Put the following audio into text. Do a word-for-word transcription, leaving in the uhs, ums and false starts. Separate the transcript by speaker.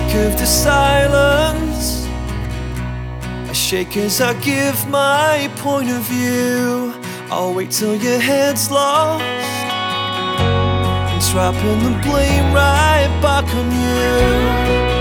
Speaker 1: sick of the silence. I shake as I give my point of view. I'll wait till your head's lost and dropping the blame right back on you.